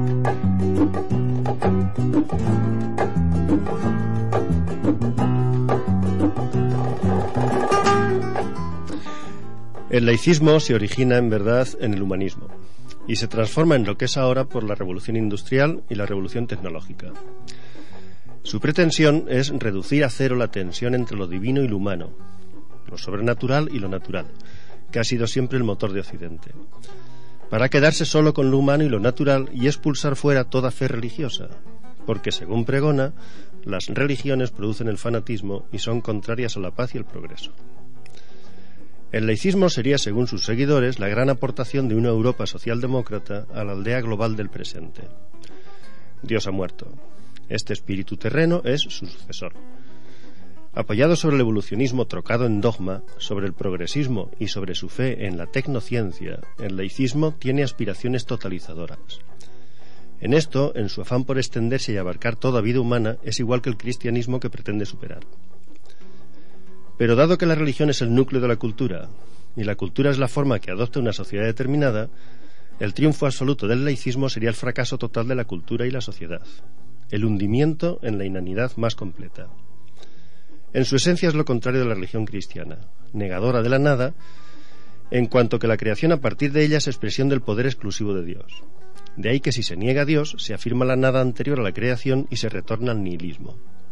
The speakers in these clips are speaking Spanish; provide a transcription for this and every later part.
El laicismo se origina en verdad en el humanismo y se transforma en lo que es ahora por la revolución industrial y la revolución tecnológica. Su pretensión es reducir a cero la tensión entre lo divino y lo humano, lo sobrenatural y lo natural, que ha sido siempre el motor de Occidente, para quedarse solo con lo humano y lo natural y expulsar fuera toda fe religiosa, porque según pregona, las religiones producen el fanatismo y son contrarias a la paz y el progreso. El laicismo sería, según sus seguidores, la gran aportación de una Europa socialdemócrata a la aldea global del presente. Dios ha muerto. Este espíritu terreno es su sucesor. Apoyado sobre el evolucionismo trocado en dogma, sobre el progresismo y sobre su fe en la tecnociencia, el laicismo tiene aspiraciones totalizadoras. En esto, en su afán por extenderse y abarcar toda vida humana, es igual que el cristianismo que pretende superar. Pero dado que la religión es el núcleo de la cultura, y la cultura es la forma que adopta una sociedad determinada, el triunfo absoluto del laicismo sería el fracaso total de la cultura y la sociedad, el hundimiento en la inanidad más completa. En su esencia es lo contrario de la religión cristiana, negadora de la nada, en cuanto que la creación a partir de ella es expresión del poder exclusivo de Dios. De ahí que si se niega a Dios, se afirma la nada anterior a la creación y se retorna al nihilismo.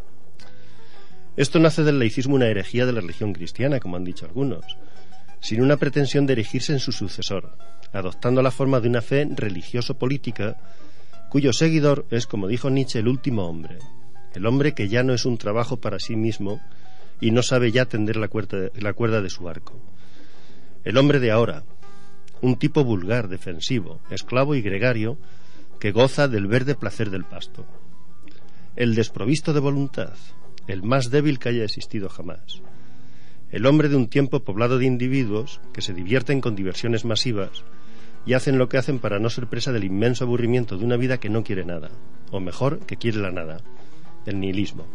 Esto no hace del laicismo una herejía de la religión cristiana, como han dicho algunos, sino una pretensión de erigirse en su sucesor, adoptando la forma de una fe religioso-política, cuyo seguidor es, como dijo Nietzsche, el último hombre, el hombre que ya no es un trabajo para sí mismo y no sabe ya tender la cuerda de su arco. El hombre de ahora, un tipo vulgar, defensivo, esclavo y gregario, que goza del verde placer del pasto. El desprovisto de voluntad, el más débil que haya existido jamás. El hombre de un tiempo poblado de individuos que se divierten con diversiones masivas y hacen lo que hacen para no ser presa del inmenso aburrimiento de una vida que no quiere nada, o mejor, que quiere la nada, el nihilismo.